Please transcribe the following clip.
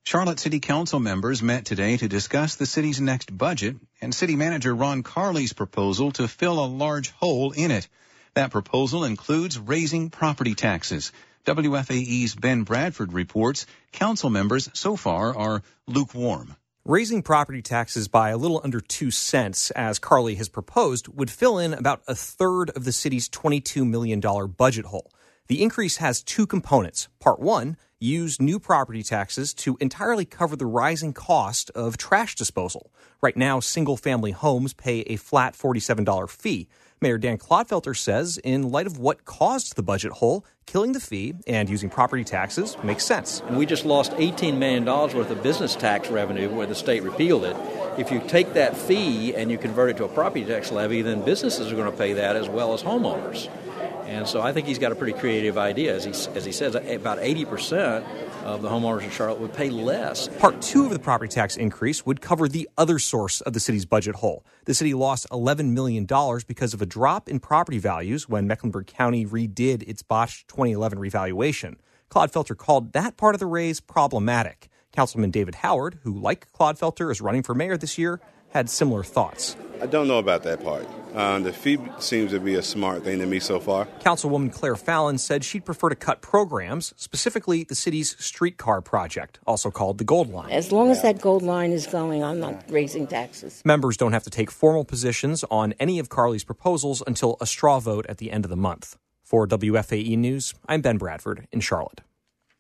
Charlotte City Council members met today to discuss the city's next budget and City Manager Ron Carley's proposal to fill a large hole in it. That proposal includes raising property taxes. WFAE's Ben Bradford reports council members so far are lukewarm. Raising property taxes by a little under 2 cents, as Carley has proposed, would fill in about a third of the city's $22 million budget hole. The increase has two components. Part one, use new property taxes to entirely cover the rising cost of trash disposal. Right now, single-family homes pay a flat $47 fee. Mayor Dan Clodfelter says, in light of what caused the budget hole, killing the fee and using property taxes makes sense. And we just lost $18 million worth of business tax revenue where the state repealed it. If you take that fee and you convert it to a property tax levy, then businesses are going to pay that as well as homeowners. And so I think he's got a pretty creative idea. As he says, about 80% of the homeowners in Charlotte would pay less. Part two of the property tax increase would cover the other source of the city's budget hole. The city lost $11 million because of a drop in property values when Mecklenburg County redid its botched 2011 revaluation. Clodfelter called that part of the raise problematic. Councilman David Howard, who, like Clodfelter, is running for mayor this year, had similar thoughts. I don't know about that part. The fee seems to be a smart thing to me so far. Councilwoman Claire Fallon said she'd prefer to cut programs, specifically the city's streetcar project, also called the Gold Line. As long as that Gold Line is going, I'm not raising taxes. Members don't have to take formal positions on any of Carley's proposals until a straw vote at the end of the month. For WFAE News, I'm Ben Bradford in Charlotte.